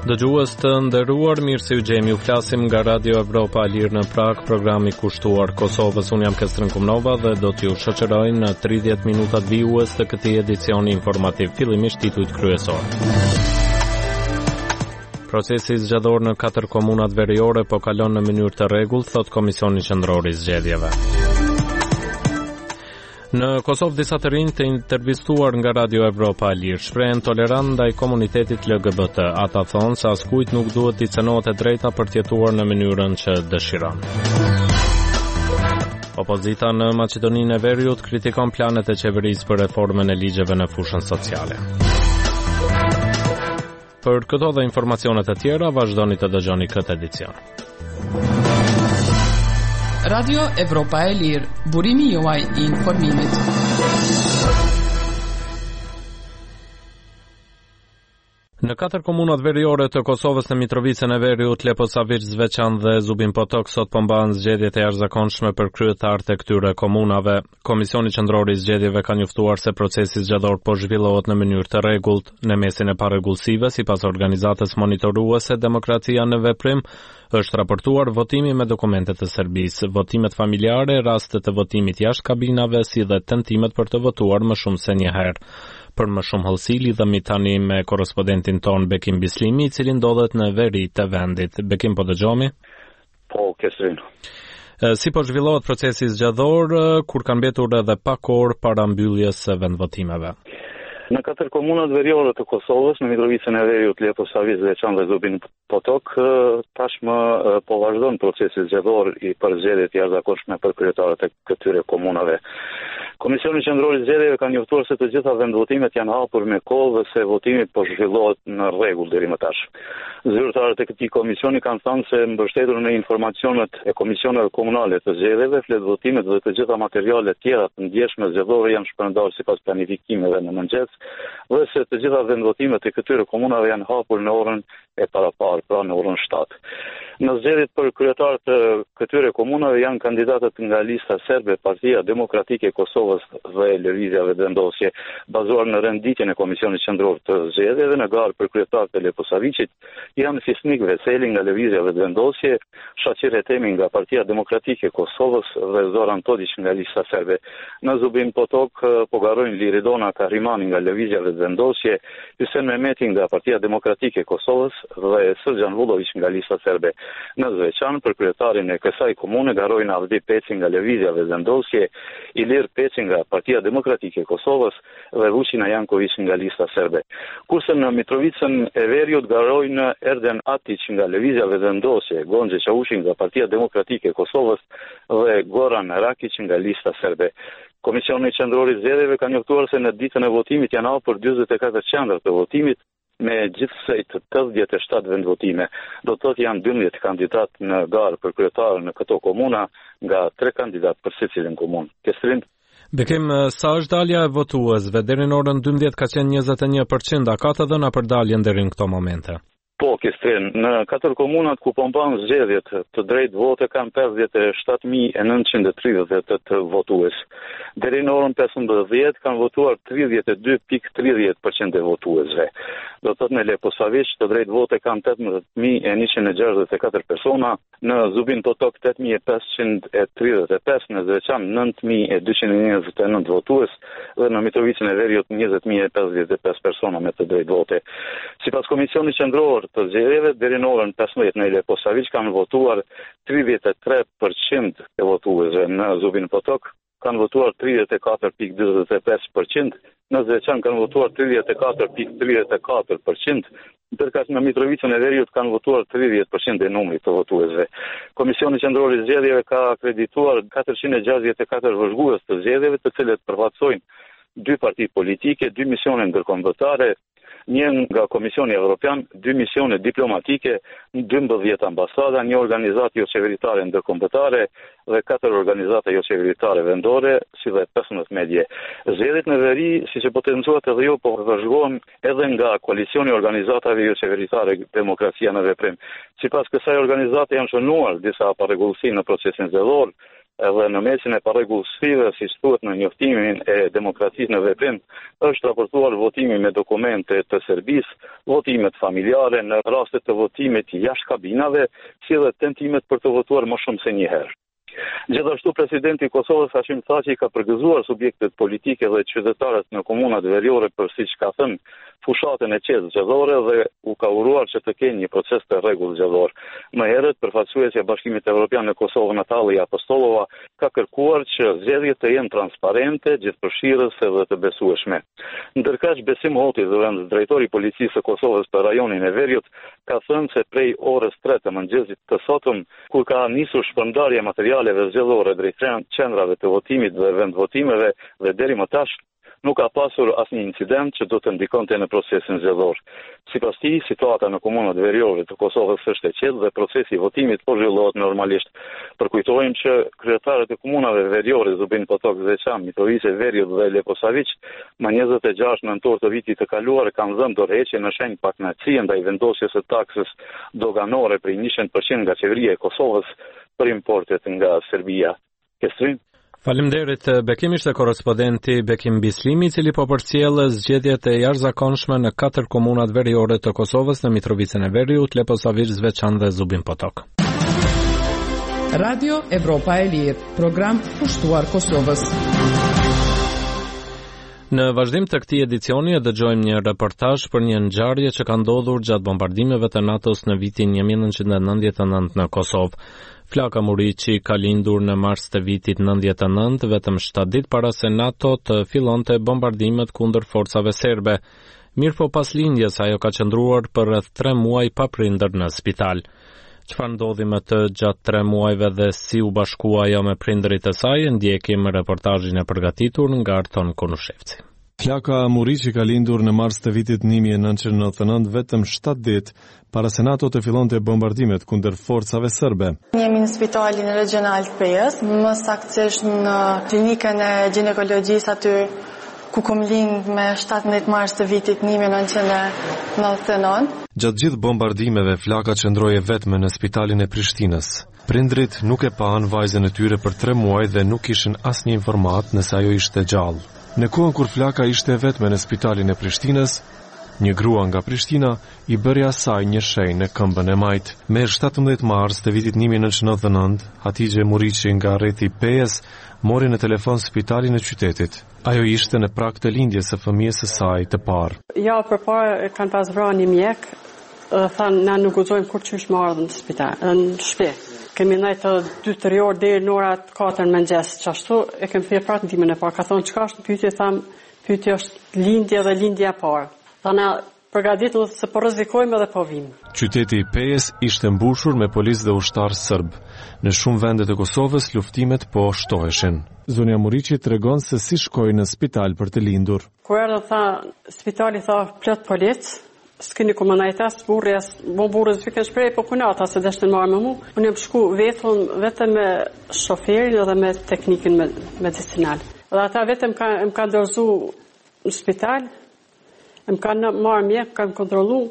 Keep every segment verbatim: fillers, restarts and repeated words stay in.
Dëgjues të nderuar, mirë se u gjemi. U flasim nga Radio Evropa e Lirë në Prag, programi kushtuar Kosovës. Unë jam Kestrin Kumnova dhe do t'ju shoqëroj në tridhjetë minutat vijues të këtij edicioni informativ. Fillimisht titujt kryesor. Procesi zgjedhor në katër komunat veriore po kalon në mënyrë të rregullt, thot Komisioni Qendror i Zgjedhjeve. Në Kosovë disa të rinj të intervistuar nga Radio Evropa e Lirë shprehen tolerancë ndaj komunitetit L G B T. Ata thonë se askujt nuk duhet t'i cënohet e drejta për të jetuar në mënyrën që dëshiron. Opozita në Maqedoninë e Veriut kritikon planet e qeverisë për reformën e ligjeve në fushën sociale. Për këto dhe informacionet e tjera, vazhdoni të dëgjoni këtë edicion. Radio Evropa e Lirë, burimi juaj i informimit. Në katër komunat veriore të Kosovës në Mitrovicën e Veriut, Leposavić, Zveçan dhe Zubin Potok sot po mbahen zgjedhjet e jashtëzakonshme për kryetarët e këtyre komunave. Komisioni Qendror i Zgjedhjeve ka njoftuar se procesi zgjedhor po zhvillohet në mënyrë të rregullt. Në mesin e parregullsive, sipas organizatës monitoruese Demokracia në Veprim, është raportuar votimi me dokumente të Serbisë, votimet familjare, rastet të votimit jashtë kabinave, si dhe tentimet për të votuar më shumë se një herë. Për më shumë hollësi lidhemi tani me korrespondentin ton Bekim Bislimi, i cili ndodhet në veri të vendit. Bekim, po dëgjomi? Po, Kestrin. Si po zhvillohet procesi zgjedhor, kur kanë mbetur edhe pak orë para mbylljes së vendvotimeve? Në katër komunat veriore të Kosovës, në Mitrovicën e Veriut, Leposavić, Zveçan dhe Zubin Potok, tashmë po vazhdon procesi zgjedhor i për zgjedhjet e jashtëzakonshme për kryetarët e këtyre komunave. Komisioni Qendror i Zgjedhjeve ka njoftuar se të gjitha vendvotimet janë hapur me kohë dhe se votimi po zhvillohet në rregull deri më tash. Zyrtarët e këtij komisioni kanë thënë se mbështetur në informacionet e komisioneve komunale të zgjedhjeve, fletvotimet dhe të gjitha materialet tjera të ndjeshme zgjedhore janë shpërndarë sipas planifikimeve në mëngjes, dhe se të gjitha vendvotimet e këtyre komunave janë hapur në orën e paraparë, pra në orën shtatë. Në zgjedhjet për kryetarët të këtyre komunave janë kandidatët nga lista serbe, Partia Demokratike e Kosovës dhe Lëvizja Vendosje, bazuar në renditjen e Komisionit Qendror të Zgjedhjeve. Në garë për kryetarët e Leposavićit janë Fisnik Veseli nga Lëvizja Vendosje, Shaqir Etemi nga Partia Demokratike e Kosovës dhe Zoran Todić nga lista serbe. Në Zubin Potok po garojnë Liridona Karimani nga Lëvizja Vendosje, Hysen Mehmeti nga Partia Demokratike e Kosovës dhe Srđan Vullović nga lista serbe. Në Zveçan, për kryetarin e kësaj komune garojnë Avdi Peci nga Lëvizja Vendosje, Ilir Peci nga Partia Demokratike e Kosovës dhe Vučina Janković nga lista serbe. Kurse në Mitrovicën e Veriut garojnë Erden Atić nga Lëvizja Vendosje, Gonxhe Çavushi nga Partia Demokratike e Kosovës dhe Goran Rakić nga lista serbe. Komisioni Qendror i Zgjedhjeve ka njoftuar se në ditën e votimit janë hapur dyzet e katër qendra të votimit me gjithsej të tetëdhjetë e shtatë vendvotime. Do të thotë janë dymbëdhjetë kandidat në garë për kryetarë në këto komuna nga tre kandidat për secilin komunë. Kestrin? Bekim, sa është dalja e votuesve? Deri në orën dymbëdhjetë ka qenë njëzet e një përqind, a ka të dhëna për daljen deri në këto momente? Po, Kestrin, në katër komunat ku po mbahen zgjedhjet, të drejtë vote kanë pesëdhjetë e shtatë mijë e nëntëqind e tridhjetë e tetë votues. Deri në orën pesëmbëdhjetë kanë votuar tridhjetë e dy pikë tridhjetë përqind e votuesve. Do të thotë në Leposavić të drejtë vote kanë tetëmbëdhjetë mijë e njëqind e gjashtëdhjetë e katër persona, në Zubin Potok tetë mijë e pesëqind e tridhjetë e pesë, në Zveçan nëntë mijë e dyqind e njëzet e nëntë votues dhe në Mitrovicën e Veriut njëzet mijë e pesëdhjetë e pesë persona me të drejtë vote. Sipas Komisionit Qendror të Zgjedhjeve, deri në orën pesëmbëdhjetë në Leposavić kanë votuar tridhjetë e tre përqind e votuesve, në Zubin Potok kanë votuar tridhjetë e katër pikë dyzet e pesë përqind, në Zveçan kanë votuar tridhjetë e katër pikë tridhjetë e katër përqind, ndërkaq në Mitrovicën e Veriut kanë votuar tridhjetë përqind e numrit të votuesve. Komisioni Qendror i Zgjedhjeve ka akredituar katërqind e gjashtëdhjetë e katër vëzhgues të zgjedhjeve, të cilët përfaqësojnë dy parti politike, dy misione ndërkombëtare, një nga Komisioni Evropian, dy misione diplomatike, dymbëdhjetë ambasada, një organizatë jo qeveritare ndërkombëtare dhe katër organizata jo qeveritare vendore, si dhe pesëmbëdhjetë medje. Zgjedhjet në veri, siç e potencuat edhe jo, po vëzhgohen edhe nga koalicioni i organizatave jo qeveritare Demokracia në Veprim. Sipas kësaj organizate janë shënuar disa parregullsi në procesin zgjedhor, edhe në mesin e parregullsisë, si thuhet në njoftimin e demokracisë në veprim, është raportuar votimi me dokumente të Serbisë, votimet familjare në rastet të votimit jashtë kabinave, si edhe tentimet për të votuar më shumë se një herë. Gjithashtu presidenti i Kosovës Hashim Thaçi ka përgëzuar subjektet politike dhe qytetarët në komunat veriore për siç ka thënë fushatën e qetë zgjedhore dhe u ka uruar që të kenë një proces të rregull zgjedhor. Më herët përfaqësuesja e Bashkimit Evropian në Kosovë Natalija Apostolova ka kërkuar që zgjedhjet të jenë transparente, gjithëpërfshirëse dhe të besueshme. Ndërkaq Besim Hoti, zëvendës drejtori i policisë së Kosovës për rajonin e Veriut, ka thënë se prej orës tre të mëngjesit të sotëm, kur ka nisur shpërndarja materialeve zgjedhore drejt qendrave të votimit dhe vendvotimeve dhe deri më tash nuk ka pasur asnjë incident që do të ndikonte në procesin zgjedhor. Sipas tij, situata në komunat veriore të Kosovës është e qetë dhe procesi i votimit po zhvillohet normalisht. Përkujtojmë që kryetarët e komunave veriore Zubin Potok, Zeçan, Mitrovica, Veriut dhe Leposavić më njëzet e gjashtë nëntor të vitit të kaluar kanë dhënë dorëheqje në shenjë pakënaqësie ndaj vendosjes së taksës doganore për njëqind përqind nga qeveria e Kosovës për importet nga Serbia. Kestrim? Faleminderit. Bekim ishte korrespondenti Bekim Bislimi, i cili po përcjell zgjedhjet e jashtëzakonshme në katër komunat veriore të Kosovës në Mitrovicën e Veriut, Leposavić, Zeçan dhe Zubin Potok. Radio Evropa e Lirë, program kushtuar Kosovës. Në vazhdim të këtij edicioni e dëgjojmë një reportazh për një ngjarje që ka ndodhur gjatë bombardimeve të NATO-s në vitin një mijë nëntëqind e nëntëdhjetë e nëntë në Kosovë. Flaka Muriqi ka lindur në mars të vitit nëntëdhjetë e nëntë, vetëm shtatë ditë para se NATO të fillonte bombardimet kundër forcave serbe. Mirëpo pas lindjes ajo ka qëndruar për rreth tre muaj pa prindër në spital. Çfarë ndodhi me të gjatë tre muajve dhe si u bashkua ajo me prindërit e saj, ndjekim reportazhin e përgatitur nga Arton Konushevci. Flaka Muriqi ka lindur në mars të vitit një mijë nëntëqind e nëntëdhjetë e nëntë, vetëm shtatë ditë para se NATO të fillonte bombardimet kundër forcave serbe. Jemi në spitalin regional të Pejës, më saktësisht në klinikën e ginekologjisë aty ku kom lind me shtatëmbëdhjetë mars të vitit një mijë nëntëqind e nëntëdhjetë e nëntë. Gjatë gjithë bombardimeve, Flaka qëndroi vetme në spitalin e Prishtinës. Prindrit nuk e pan vajzën e tyre për tre muaj dhe nuk kishin asnjë informat nëse ajo ishte gjallë. Në kohën kur Flaka ishte vetme në spitalin e Prishtinës, një grua nga Prishtina i bëri asaj një shenjë në këmbën e majt. Me shtatëmbëdhjetë mars të vitit një mijë nëntëqind e nëntëdhjetë e nëntë, Hatixhe Muriqi nga rrethi Pejës mori në telefon spitalin e qytetit. Ajo ishte në prag të lindjes së fëmijës së saj të parë. Ja, përpara kanë pas vrarë një mjek, thanë na nuk guxojmë kur çish më ardhmë në spital, në shtëpi. Kemi ndajtë të dy të orë deri në orat katër mëngjes, çashtu e kemi thirrë prapë ndihmën e parë. Ka thonë çka është pyetje, tham pyetja është lindje dhe lindja e parë. Thanë përgatitur se po rrezikojmë edhe po vim. Qyteti i Pejës ishte mbushur me policë dhe ushtar serb. Në shumë vende të Kosovës luftimet po shtoheshin. Zonja Muriqi tregon se si shkoi në spital për të lindur. Kur erdhi tha spitali tha plot policë. S'keni komanditas burrës, bo burrës që kanë shpreh po punata se dashën marrë me mua. Unë jam shku vetëm vetëm me shoferin edhe me teknikën medicinal. Dhe ata vetëm kanë më kanë dorëzu në spital, më kanë marrë mjek, kanë kontrollu.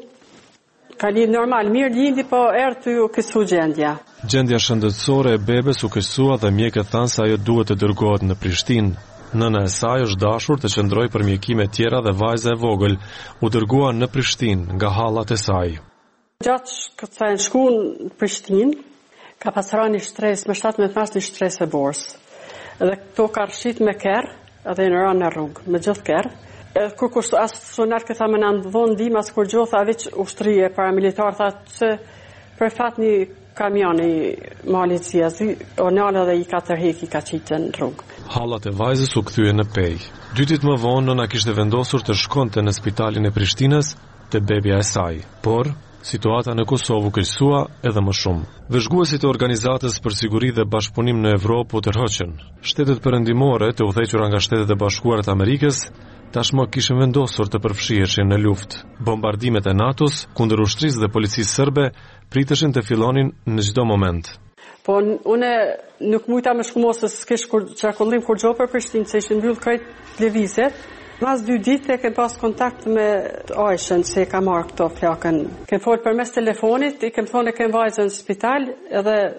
Ka lind normal, mirë lindi, po erdhi ju kësu gjendja. Gjendja shëndetësore e bebes u kësua dhe mjekët thanë se ajo duhet të dërgohet në Prishtinë. Nëna e saj është dashur të qëndrojë për mjekime tjera dhe vajza e vogël u dërgua në Prishtinë nga hallat e saj. Gjatë kësaj shku në Prishtinë, ka pasur një stres, me shtatëmbëdhjetë mars një stres e borës. Dhe këto ka rshit me kerr, edhe në ranë në rrugë, me gjithë kerr. Kur kusht as sonar që tha më na ndon ndihmë as kur gjotha veç ushtrie paramilitar tha se për fat një kamion i malit Ziazi, onala dhe i ka tërheq i ka qitë në rrugë. Hallat e vajzës u kthye në Pejë. Dy ditë më vonë nëna kishte vendosur të shkonte në spitalin e Prishtinës te bebja e saj, por situata në Kosovë u keqësua edhe më shumë. Vëzhguesit e Organizatës për Siguri dhe Bashkëpunim në Evropë u tërhoqën. Shtetet perëndimore të udhëhequra nga Shtetet e Bashkuara të Amerikës tashmë kishin vendosur të përfshiheshin në luftë. Bombardimet e NATO-s kundër ushtrisë dhe policisë serbe priteshin të fillonin në çdo moment. Po unë nuk mujta më shkumos se s'kesh kur çakollim kur gjo për Prishtinë se ishin mbyll krejt lëvizjet. Mas dy ditë e kem pas kontakt me Aishën se e ka marrë këto flakën. Kem folë përmes telefonit, i kem thonë e kem vajzën në spital edhe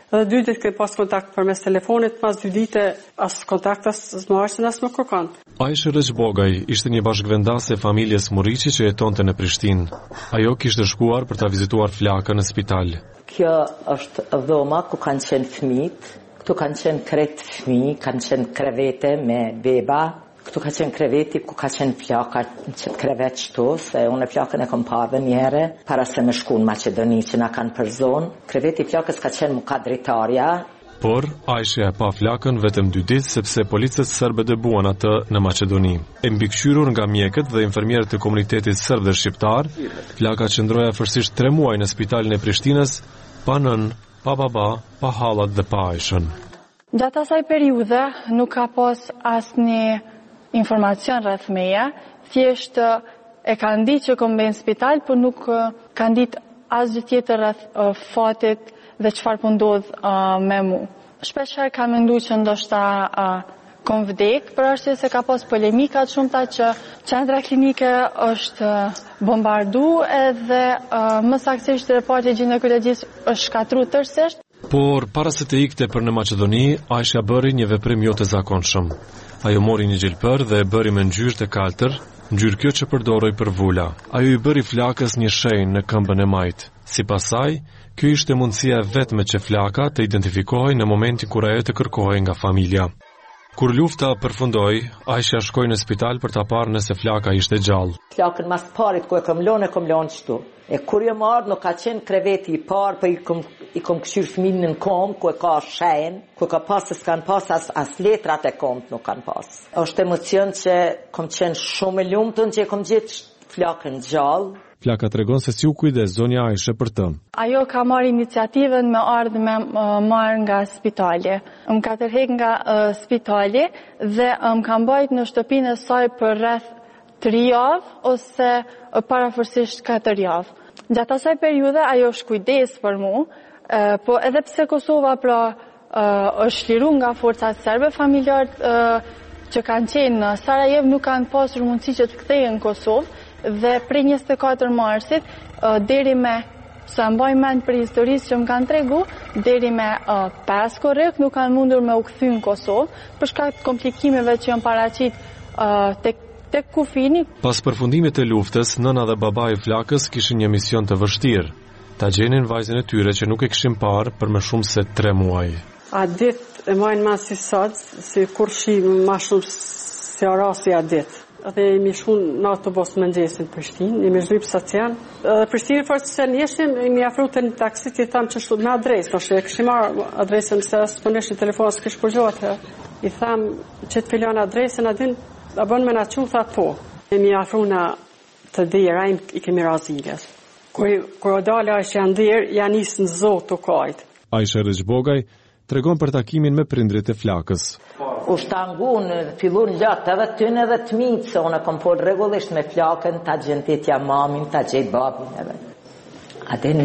Edhe dy ditë kemi pas kontakt përmes telefonit, pas dy ditë as kontakt as marrësin as më kërkon. Ajshe Rëçbogaj ishte një bashkëvendase e familjes Muriqi që jetonte në Prishtinë. Ajo kishte shkuar për ta vizituar flakën në spital. Kjo është dhoma ku kanë qenë fëmijët, këtu kanë qenë kret fëmijë, kanë qenë krevete me beba. Këtu ka qenë kreveti ku ka qenë flaka që krevet qëtu, se unë e flakën e kom parë një herë, para se me shku në Maqedoni që na kanë për zonë. Kreveti flakës ka qenë muka dritarja. Por, Ajshe e pa flakën vetëm dy ditë sepse policët sërbe dëbuan atë në Maqedoni. E mbikëqyrur nga mjekët dhe infermierët të komunitetit sërb dhe shqiptar, flaka qëndroi afërsisht tre muaj në spitalin e Prishtinës, pa nën, pa baba, pa hallat dhe pa Ajshën. Gjatë asaj periudhe nuk ka pas asnjë informacion rreth meja, thjesht e kanë ditë që kom bëjnë spital, por nuk kanë ditë asgjë tjetër rreth uh, fatit dhe çfarë po ndodh uh, me mu. Shpeshherë kam menduar që ndoshta uh, kom vdek, për arsye se ka pas polemika të shumta që qendra klinike është uh, bombardu edhe uh, më saktësisht reparti ginekologjisë është shkatruar tërësisht. Por para se të ikte për në Maqedoni, Ajsha bëri një veprim jo të zakonshëm. Ajo mori një gjelpër dhe e bëri me ngjyrë të kaltër, ngjyrë kjo që përdoroj për vula. Ajo i bëri flakës një shenjë në këmbën e majt. Sipas saj, kjo ishte mundësia vetme që flaka të identifikohej në momentin kur ajo të kërkohej nga familja. Kur lufta përfundoi, Ajsha shkoi në spital për ta parë nëse flaka ishte gjallë. Flakën mas parit ku e kom lënë, e kom lënë qëtu. E kur jam ardhur nuk ka qenë kreveti i parë, po i kom i kom këshyr fëmijën në kom, ku e ka shenjë, ku ka pas se s'kan pas as, as letrat e komt nuk kanë pas. Është emocion që kom qenë shumë e lumtur që e kom gjetë flakën gjallë. Flaka tregon se si u kujdes zonja Ajshe për të. Ajo ka marrë iniciativën me ardhë me uh, marrë nga spitali. Më ka tërheq nga uh, spitali dhe më ka mbajt në shtëpinë e saj për rreth tri javë ose uh, parafërsisht katër javë. Gjatë asaj periudhe ajo është kujdes për mu, uh, po edhe pse Kosova pra uh, është liru nga forcat serbe, familjarët uh, që kanë qenë në Sarajevo nuk kanë pasur mundësi që të kthehen në Kosovë. Dhe prej njëzet e katër marsit, uh, deri me, sa mbaj mend për historisë që më kanë tregu, deri me uh, pesë korrik nuk kanë mundur me u kthy në Kosovë, për shkak të komplikimeve që janë paraqit uh, tek tek kufini. Pas përfundimit të luftës, nëna dhe baba i flakës kishin një mision të vështirë. Ta gjenin vajzën e tyre që nuk e kishin parë për më shumë se tre muaj. A ditë e majnë ma si sot, si kur shi ma shumë se arasi a ditë. Dhe imi shun në autobus më mëngjesin në Prishtinë, imi zhyp stacion. Dhe Prishtinë fort se njëshim, imi afru të një taksit, i thamë që shtu me adresë, në shë e këshim marë adresën, se së të nëshin telefon, së kështë përgjohet. I thamë që të filon adresën, a din, a bën me në që, tha po. Imi afru në të dhirë, a i kemi raziljes. Kër o dalë a ishë janë dhirë, janë isë në zotë të kajtë. Ajshe Rëçbogaj tregon për takimin me prindrit e flakës. U shtangun, fillun lëtë edhe tynë edhe të mitë, se unë kom folë regullisht me flakën, ta gjentetja mamin, ta gjetë babin edhe. Atin,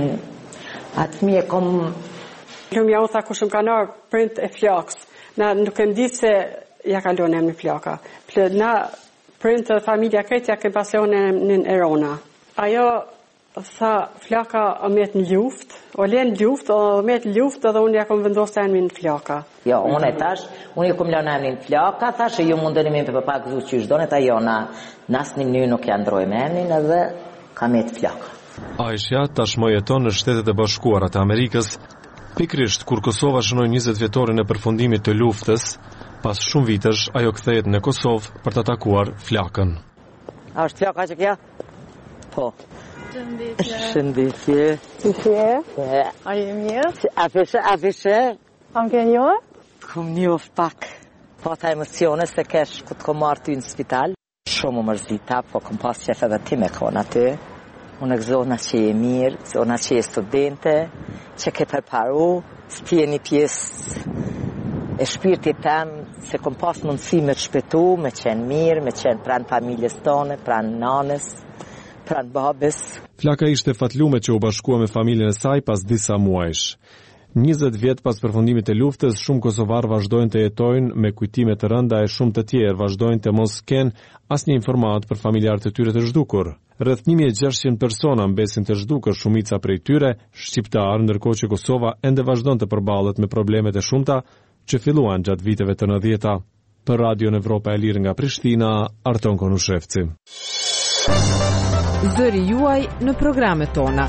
atë mi e kom... Lumë ja u tha kushëm ka nërë prind e flakës, na nuk e mditë se ja kalon e më flaka. Na prind të familja këtë ja ke pasion e në Erona. Ajo tha flaka o metë në luft, o lenë luft, o metë luft edhe unë ja kom vendosë të emin në flaka. Jo, unë e tash, unë ju kom lënë emin në flaka, tash e ju mundën imin për pak gëzu që ishdonë, ta jo na nas një një nuk janë drojë me emin edhe ka metë flaka. Ajsha tashmë jeton në Shtetet e Bashkuara të Amerikës, pikrisht kur Kosova shënoi njëzet vjetorin e përfundimit të luftës, pas shumë vitësh ajo kthehet në Kosovë për të takuar flakën. A është flaka që kja? Po. Shëndetje. Shëndetje. Shëndetje. A je mirë? A fishe, a fishe? Am ke njohë? Kom njohë pak. Po ta emocione se kesh ku të kom marrë ty në spital. Shumë më mërzita, po kom pas qef edhe ti me kona ty. Unë e zona që je mirë, zona që je studente, që ke përparu, së ti e një pjesë e shpirtit tem, se kom pas mundësi me të shpetu, me qenë mirë, me qenë pranë familjes tone, pranë nanës, pranë babës. Flaka ishte fatlume që u bashkua me familjen e saj pas disa muajsh. njëzet vjet pas përfundimit të luftës, shumë kosovarë vazhdojnë të jetojnë me kujtime të rënda e shumë të tjerë vazhdojnë të mos kenë asnjë informat për familjarët e tyre të zhdukur. Rreth një mijë e gjashtëqind persona mbesin të zhdukur, shumica prej tyre shqiptar, ndërkohë që Kosova ende vazhdon të përballet me problemet e shumta që filluan gjatë viteve të nëntëdhjetë. Për Radion Evropa e Lirë nga Prishtina, Arton Konushevci. Zëri juaj në programet tona.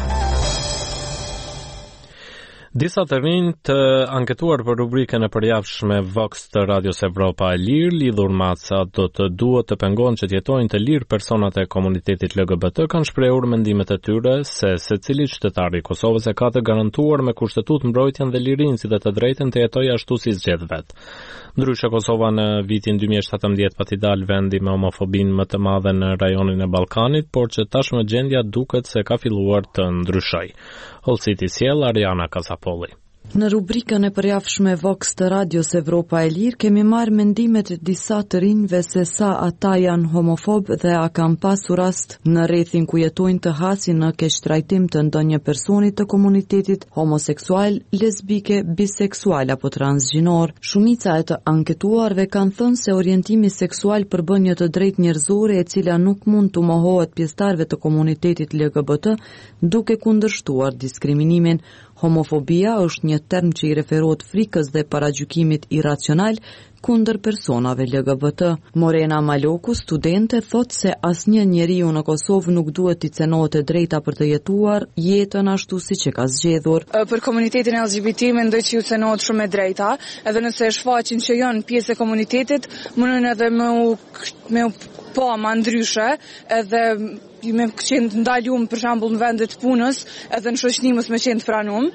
Disa të rinj të anketuar për rubrikën e përjavshme Vox të Radios Evropa e Lirë, lidhur me sa do të duhet të pengohen që të jetojnë të lirë personat e komunitetit L G B T, kanë shprehur mendimet e tyre se secili qytetar i Kosovës e ka të garantuar me kushtetut mbrojtjen dhe lirinë si dhe të drejtën të jetojë ashtu si zgjedh vet. Ndryshe, Kosova në vitin dy mijë e shtatëmbëdhjetë pati dal vendi me homofobinë më të madhe në rajonin e Ballkanit, por që tashmë gjendja duket se ka filluar të ndryshojë. Holciti sjell Ariana Kasapolli. Në rubrikën e përjavshme Vox të Radios Evropa e Lirë kemi marrë mendimet disa të rinjve se sa ata janë homofob dhe a kanë pasur rast në rrethin ku jetojnë të hasin në keqtrajtim të ndonjë personi të komunitetit homoseksual, lesbike, biseksual apo transgjinor. Shumica e të anketuarve kanë thënë se orientimi seksual përbën një të drejtë njerëzore e cila nuk mund të mohohet pjesëtarëve të komunitetit L G B T duke kundërshtuar diskriminimin. Homofobia është një term që i referohet frikës dhe paragjykimit irracional kundër personave L G B T. Morena Maloku, studente, thot se asnjë njeriu në Kosovë nuk duhet i cenohet e drejta për të jetuar jetën ashtu siç e ka zgjedhur. Për komunitetin L G B T mendoj që ju cenohet shumë e drejta, edhe nëse e shfaqin që janë pjesë e komunitetit, mundën edhe me u me u po ma ndryshe, edhe me qenë ndalum për shembull në vendet punës, edhe në shoqërimës me qenë të pranum.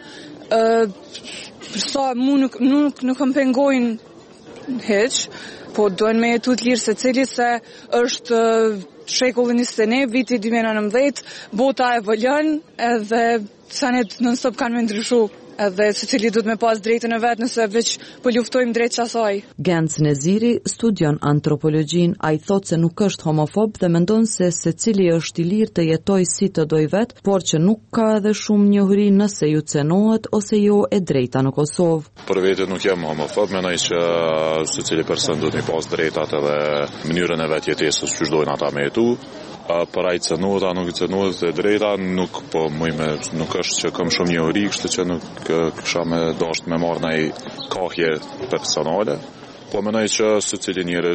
Ë për sa mu nuk nuk nuk më pengojnë hiç, po duhen me jetu të lirë secili se është shekulli njëzet e një, viti dy mijë e nëntëdhjetë, bota evoluon edhe sanet non-stop kanë me ndryshu. Edhe secili duhet me pas drejtën e vet nëse veç po luftojmë drejt asaj. Genc Neziri studion antropologjin, ai thot se nuk është homofob dhe mendon se secili është i lirë të jetojë si të dojë vet, por që nuk ka edhe shumë njohuri nëse ju cenohet ose jo e drejta në Kosovë. Për vete nuk jam homofob, mendoj që secili person duhet me pas drejtat edhe mënyrën e vet jetesës që dojnë ata me jetu. Për ai cënohet, a nuk i cënohet e drejta, nuk po mëjme, nuk është që kam shumë njohuri, kështu që nuk kisha me dasht me marrë ndaj kahje personale. Po mendoj që secili njeri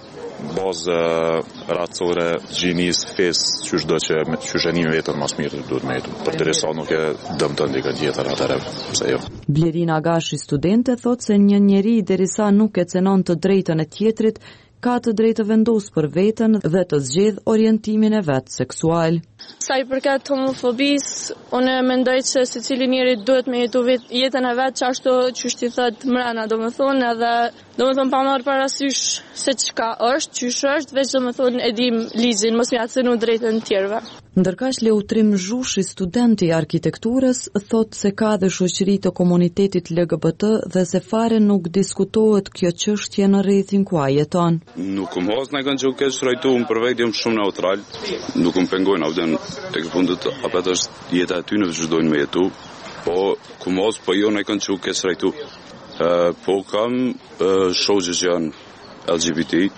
bazë racore, gjinis, fesë, qysh do që qysh e një vetën mas mirë duhet me jetu. Për të resa nuk e dëmton dikën tjetër atëre, pse jo. Blerina Gashi, studente, thot se një njeri derisa nuk e cenon të drejtën e tjetrit, ka të drejtë të vendosë për veten dhe të zgjedh orientimin e vet seksual. Sa i përket homofobisë, unë mendoj se secili njeri duhet me jetu vet, jetën e vet ashtu që ti thot mrena, domethënë edhe domethënë pa marrë parasysh se çka është, çysh është, veç domethënë e dim ligjin, mos më acenu drejtën të tjerëve. Ndërkaq Leutrim Zhushi, studenti i arkitekturës, thot se ka dhe shoqëri të komunitetit L G B T dhe se fare nuk diskutohet kjo çështje në rrethin ku ai jeton. Nuk më has në kanë që kesh trajtuar për vetë jam shumë neutral, nuk më pengojnë avden tek fundet apo është jeta e ty në çdojnë me jetu, po ku mos po jo në kanë që kesh trajtuar. Uh, po kam uh, shoqë që janë L G B T,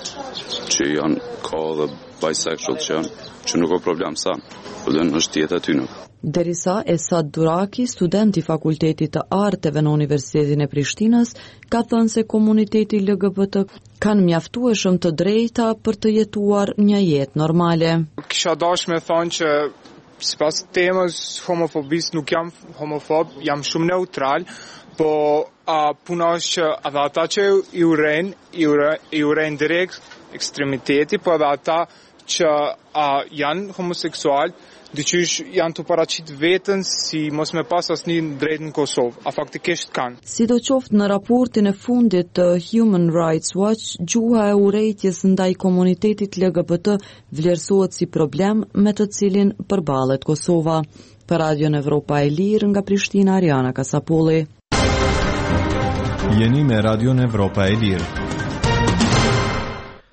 që janë ka dhe bisexual që janë, që nuk o problem sa, po dhe në është tjetë aty nuk. Derisa Esad Duraki, student i Fakultetit të Arteve në Universitetin e Prishtinës, ka thënë se komuniteti L G B T kanë mjaftueshëm të drejta për të jetuar një jetë normale. Kisha dash me thonë që sipas temës homofobisë nuk jam homofob, jam shumë neutral, po a, puna është që edhe ata që i urejnë, i urejnë, i urejnë direkt ekstremiteti, po edhe ata që a, janë homoseksual, dyqysh janë të paraqit vetën si mos me pas asnjë drejtë në Kosovë, a faktikisht kanë. Sidoqoftë në raportin e fundit të Human Rights Watch, gjuha e urrejtjes ndaj komunitetit L G B T vlerësohet si problem me të cilin përballet Kosova. Për Radion Evropa e Lirë nga Prishtina, Ariana Kasapolli. Jeni me Radion Evropa e Lirë.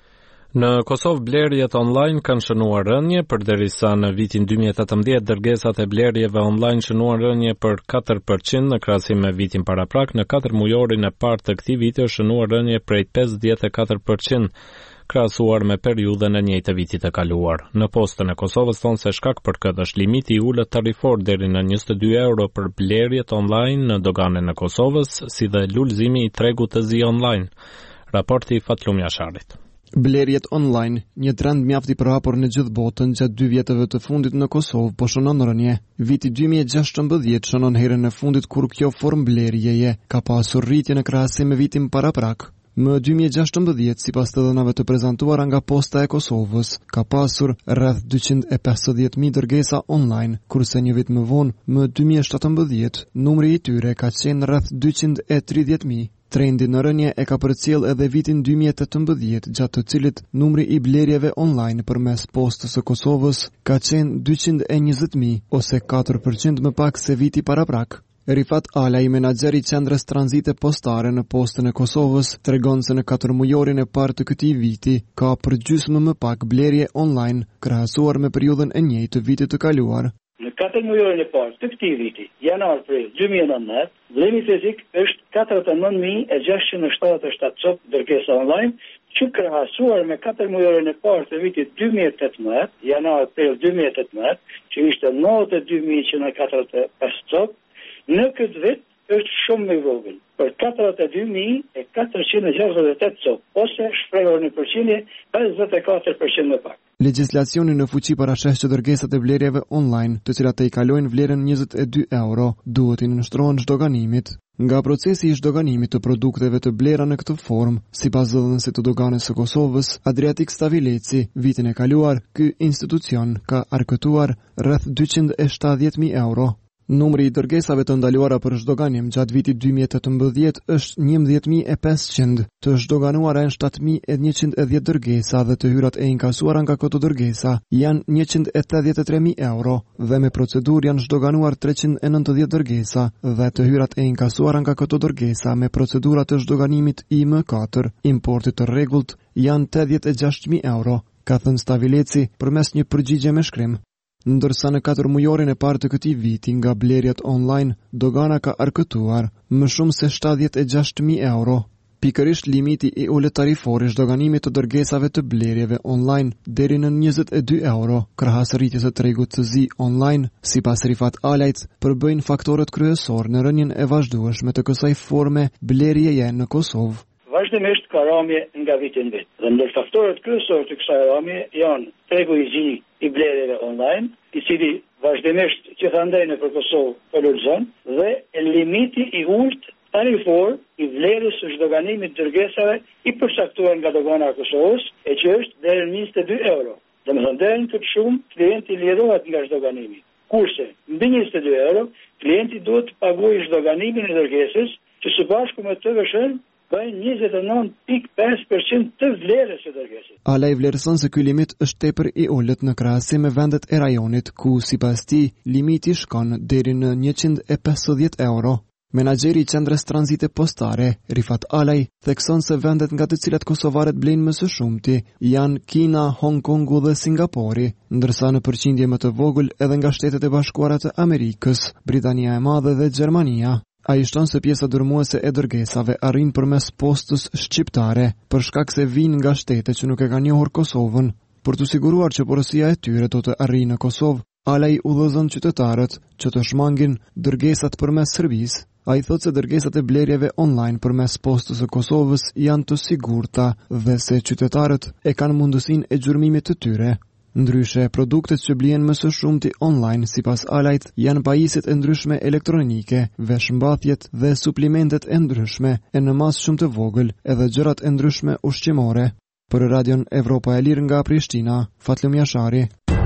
Në Kosovë blerjet online kanë shënuar rënje, përderisa në vitin dy mijë e tetëmbëdhjetë dërgesat e blerjeve online shënuan rënje për katër përqind në krahasim me vitin paraprak. Në katër mujorin e parë të këtij viti është shënuar rënje prej pesëdhjetë e katër përqind krahasuar me periudhën e njëjtë të vitit të kaluar. Në Postën e Kosovës thonë se shkak për këtë është limiti i ulët tarifor deri në njëzet e dy euro për blerjet online në doganen e Kosovës, si dhe lulëzimi i tregut të zi online. Raporti Fatlum Jasharit. Blerjet online, një trend mjaft i përhapur në gjithë botën gjatë dy vjetëve të fundit në Kosovë, po shënon rënje. Viti dy mijë e gjashtëmbëdhjetë shënon herën e fundit kur kjo formë blerjeje ka pasur rritje në krahasim me vitin paraprak. Më dy mijë e gjashtëmbëdhjetë, sipas të dhënave të prezantuara nga Posta e Kosovës, ka pasur rreth dyqind e pesëdhjetë mijë dërgesa online, kurse një vit më vonë, më dy mijë e shtatëmbëdhjetë, numri i tyre ka qenë rreth dyqind e tridhjetë mijë. Trendi në rënje e ka përcjell edhe vitin dy mijë e tetëmbëdhjetë, gjatë të cilit numri i blerjeve online përmes Postës së Kosovës ka qenë dyqind e njëzet mijë, ose katër përqind më pak se viti paraprak. Rifat Alaj, menaxheri i qendrës tranzite postare në Postën e Kosovës, tregon se në katër mujorin e parë të këtij viti ka përgjysmë më pak blerje online krahasuar me periudhën e njëjtë të vitit të kaluar. Në katër mujorin e parë të këtij viti, janar-prill dy mijë e nëntëdhjetë, vlerimi fizik është katërdhjetë e nëntë mijë e gjashtëqind e shtatëdhjetë e shtatë cop dërgesa online, që krahasuar me katër mujorin e parë të vitit dy mijë e tetëmbëdhjetë, janar-prill dy mijë e tetëmbëdhjetë, që ishte nëntëdhjetë e dy mijë që në katërdhjetë e pesë cop, në këtë vit është shumë më i vogël, për katërdhjetë e dy mijë e katërqind e gjashtëdhjetë e tetë cop, ose shprehur në përqindje pesëdhjetë e katër përqind më pak. Legjislacioni në fuqi parasheh që dërgesat e blerjeve online, të cilat e i kalojnë vlerën njëzet e dy euro, duhet i nënshtrohen zhdoganimit. Nga procesi i zhdoganimit të produkteve të blera në këtë formë, sipas zëdhënësit të doganes së Kosovës, Adriatik Stavileci, vitin e kaluar, ky institucion ka arkëtuar rreth dyqind e shtatëdhjetë mijë euro. Numri i dërgesave të ndaluara për zhdoganim gjatë vitit dy mijë e tetëmbëdhjetë është njëmbëdhjetë mijë e pesëqind, të zhdoganuara janë shtatë mijë e njëqind e dhjetë dërgesa dhe të hyrat e inkasuara nga këto dërgesa janë njëqind e tetëdhjetë e tre mijë euro dhe me procedurë janë zhdoganuar treqind e nëntëdhjetë dërgesa dhe të hyrat e inkasuara nga këto dërgesa me procedura të zhdoganimit I M katër, importit të rregullt, janë tetëdhjetë e gjashtë mijë euro, ka thënë Stavileci përmes një përgjigje me shkrim. Ndërsa në katër mujorin e parë të këtij viti nga blerjet online, dogana ka arkëtuar më shumë se shtatëdhjetë e gjashtë mijë euro. Pikërisht limiti i ulët tarifor i zhdoganimit të dërgesave të blerjeve online deri në njëzet e dy euro, krahas rritjes së tregut të zi online, sipas Rifat Alajt, përbëjnë faktorët kryesor në rënien e vazhdueshme të kësaj forme blerjeje në Kosovë. Vazhdimisht ka ramje nga viti në vit. Dhe ndër faktorët kryesor të kësaj ramje janë tregu i zi i blerjeve online, i cili vazhdimisht gjithandej në për Kosovë po lulëzon, dhe limiti i ulët tarifor i vlerës së zhdoganimit dërgesave i përcaktuar nga dogana e Kosovës, e që është deri në njëzet e dy euro. Domethënë deri në këtë shumë klienti lirohet nga zhdoganimi. Kurse mbi njëzet e dy euro, klienti duhet të paguajë zhdoganimin e dërgesës, që së bashku me të vëshën bëjnë njëzet e nëntë pikë pesë përqind të vlerës së dërgesës. Alaj vlerëson se ky limit është tepër i ulët në krahasim me vendet e rajonit, ku sipas tij limiti shkon deri në njëqind e pesëdhjetë euro. Menaxheri i qendrës tranzite postare, Rifat Alaj, thekson se vendet nga të cilat kosovarët blejnë më së shumti janë Kina, Hong Kongu dhe Singapori, ndërsa në përqindje më të vogël edhe nga Shtetet e Bashkuara të Amerikës, Britania e Madhe dhe Gjermania. Ai shton se pjesa dërmuese e dërgesave arrin përmes postës shqiptare, për shkak se vijnë nga shtete që nuk e kanë njohur Kosovën. Për të siguruar që porosia e tyre do të arrijë në Kosovë, Alaj udhëzon qytetarët që të shmangin dërgesat përmes Serbisë. Ai thotë se dërgesat e blerjeve online përmes postës së Kosovës janë të sigurta dhe se qytetarët e kanë mundësinë e gjurmimit të tyre. Ndryshe, produktet që blihen më së shumti online, sipas Alajt, janë pajisjet e ndryshme elektronike, veshmbathjet dhe suplimentet e ndryshme, e në masë shumë të vogël, edhe gjërat e ndryshme ushqimore. Për Radion Evropa e Lirë nga Prishtina, Fatlum Jashari.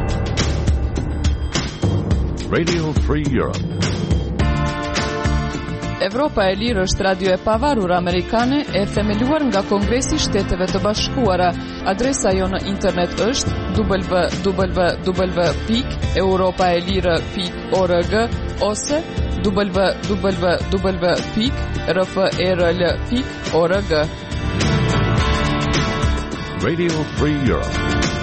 Radio Free Europe. Evropa e Lirë është radio e pavarur amerikane e themeluar nga Kongresi i Shteteve të Bashkuara. Adresa jo në internet është w w w pikë europaelire pikë org ose w w w pikë r f r l pikë org. Radio Free Europe.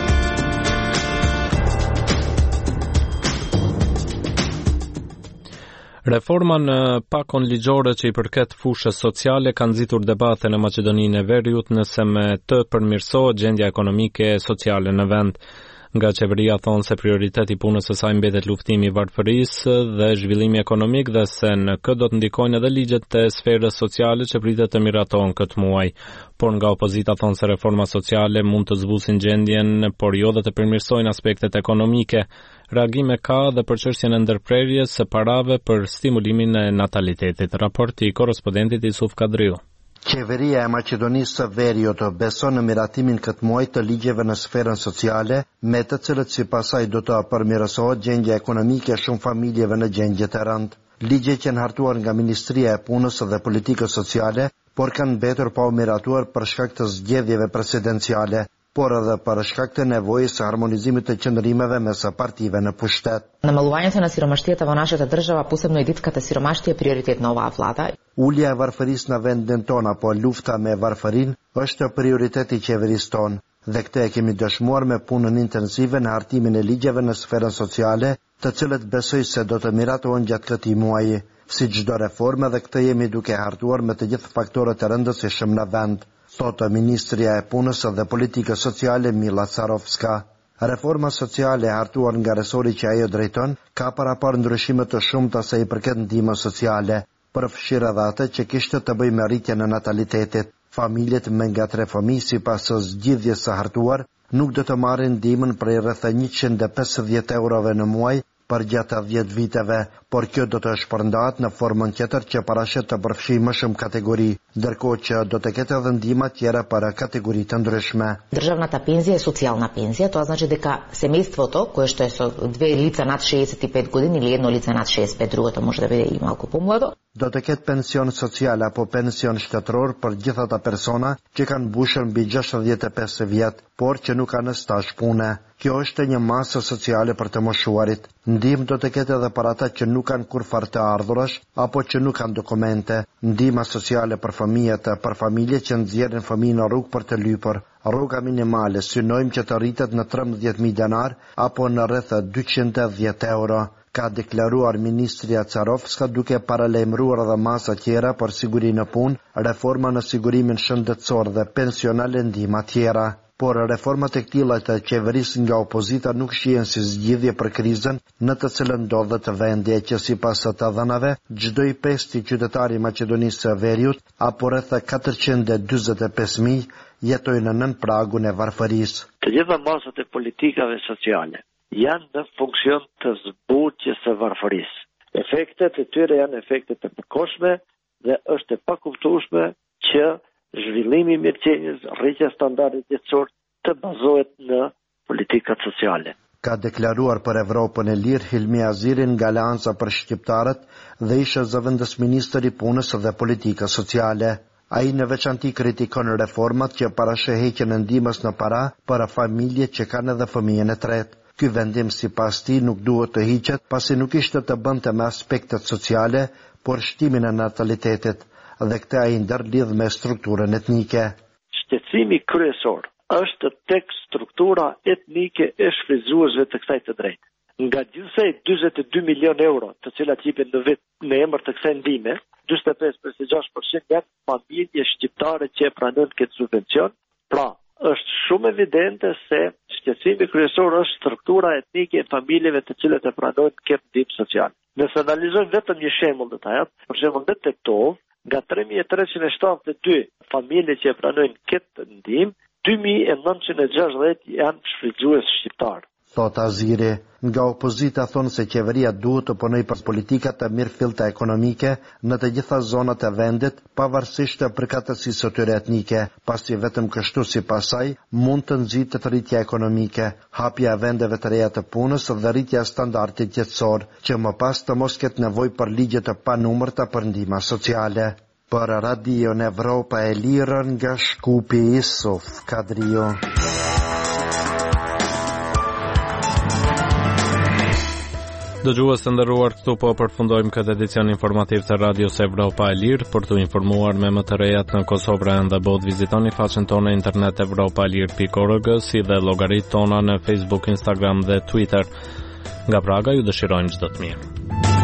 Reforma në pakon ligjore që i përket fushës sociale ka nxitur debate në Maqedoninë e Veriut nëse me të përmirësohet gjendja ekonomike e sociale në vend. Nga qeveria thonë se prioriteti i punës së saj mbetet luftimi i varfërisë dhe zhvillimi ekonomik dhe se në këtë do të ndikojnë edhe ligjet e sferës sociale që pritet të miratohen këtë muaj. Por nga opozita thonë se reforma sociale mund të zbusin gjendjen, por jo dhe të përmirësojnë aspektet ekonomike. Reagime ka dhe për çështjen e ndërprerjes së parave për stimulimin e natalitetit. Raporti i korrespondentit Isuf Kadriu. Qeveria e Maqedonisë së Veriut beson në miratimin këtë muaj të ligjeve në sferën sociale, me të cilët si pasaj do të përmirësohet gjendja ekonomike shumë familjeve në gjendje të rëndë. Ligje që janë hartuar nga Ministria e Punës dhe Politikës Sociale, por kanë mbetur pa u miratuar për shkak të zgjedhjeve presidenciale, por edhe për shkak të nevojës së harmonizimit të qëndrimeve mes partive në pushtet. Намалувањето на сиромаштијата во нашата држава, посебно и детската сиромаштија, е приоритет на оваа влада. Ulja e varfërisë në vendin tonë apo lufta me varfërinë është prioritet i qeverisë tonë dhe këtë e kemi dëshmuar me punën intensive në hartimin e ligjeve në sferën sociale, të cilët besoj se do të miratohen gjatë këtij muaji. Si çdo reformë dhe këtë jemi duke hartuar me të gjithë faktorët e rëndësishëm në vend, thotë Ministria e Punës dhe Politikës Sociale Mila Carovska. Reforma sociale e hartuar nga resori që ajo drejton ka parapar ndryshime të shumta sa i përket ndihmës sociale, përfshirë edhe atë që kishte të bëjë me rritjen e natalitetit. Familjet me nga tre fëmijë sipas së zgjidhjes së hartuar nuk do të marrin ndihmën prej rreth njëqind e pesëdhjetë eurove në muaj për gjatë dhjetë viteve, por kjo do të shpërndahet në formën tjetër që parashet të përfshijë më shumë kategori, ndërkohë që do të ketë edhe ndihma tjera për kategori të ndryshme. Државната пензија е социјална пензија, тоа значи дека семејството кое што е со две лица над шеесет и пет години или едно лице над шеесет и пет, другото може да биде и малку помладо, do të ketë pension social apo pension shtetëror për gjithë ata persona që kanë mbushur mbi gjashtëdhjetë e pesë vjet, por që nuk kanë stazh pune. Kjo është një masë sociale për të moshuarit. Ndihmë do të ketë edhe për ata që nuk kanë kurfar të ardhurash apo që nuk kanë dokumente. Ndihma sociale për fëmijët, për familje që nxjerrin fëmijë në rrugë për të lypur. Rruga minimale synojmë që të rritet në trembëdhjetë mijë denar apo në rreth dyqind e dhjetë euro. Ka deklaruar Ministria Carovska duke paralajmëruar edhe masa tjera për sigurinë në punë, reforma në sigurimin shëndetësor dhe pensionale ndihma tjera. Por reformat e këtilla të qeverisë nga opozita nuk shihen si zgjidhje për krizën në të cilën ndodhet vendi, që sipas të dhënave çdo i pestë qytetari i Maqedonisë së Veriut apo rreth katërqind e dyzet e pesë mijë jetojnë nën pragun e varfërisë. Të gjitha masat e politikave sociale janë në funksion të zbutjes së varfërisë. Efektet e tyre janë efekte të përkohshme dhe është e pakuptueshme që zhvillimi i mirëqenies, rritja e standardit jetësor të bazohet në politikat sociale. Ka deklaruar për Evropën e Lirë Hilmi Azirin nga Alianca për Shqiptarët dhe ishte zëvendës ministër i punës dhe politikës sociale. Ai në veçanti kritikon reformat që parasheheqen e ndihmës në para për familjet që kanë edhe fëmijën e tretë. Ky vendim sipas tij nuk duhet të hiqet, pasi nuk ishte të bënte me aspektet sociale, por shtimin e natalitetit, dhe këtë ai ndërlidh me strukturën etnike. Shqetësimi kryesor është tek struktura etnike e shfrytëzuesve të kësaj të drejtë. Nga gjithsej dyzet e dy milion euro, të cilat jipen në vit në emër të kësaj ndihme, dyzet e pesë përqind e gjashtë përqind janë familje shqiptare që e pranojnë këtë subvencion. Pra, është shumë evidente se shqetësimi kryesor është struktura etnike e familjeve të cilët e pranojnë këtë ndihmë sociale. Nëse analizojmë vetëm një shembull të tajat, për shembull në Tetov, nga tre mijë e treqind e shtatëdhjetë e dy familje që e pranojnë këtë ndihmë, dy mijë e nëntëqind e gjashtëdhjetë janë shfrytëzues shqiptar. Thot Aziri, nga opozita thonë se qeveria duhet të punojë për politikat të mirëfillte ekonomike në të gjitha zonat e vendit, pavarësisht të përkatësisë së tyre etnike, pasi vetëm kështu sipas saj mund të nxitet rritja ekonomike, hapja e vendeve të reja të punës dhe rritja e standardit jetësor, që më pas të mos ketë nevojë për ligje të panumërta për ndihma sociale. Për Radio Evropa e Lirë nga Shkupi, Isuf Kadriu. Dëgjues të nderuar, këtu po përfundojmë këtë edicion informativ të Radios Evropa e Lirë. Për të informuar me më të rejat në Kosovë dhe botë, vizitoni faqen tonë internet evropa lir pikë org, si dhe llogaritë tona në Facebook, Instagram dhe Twitter. Nga Praga ju dëshirojmë çdo të mirë.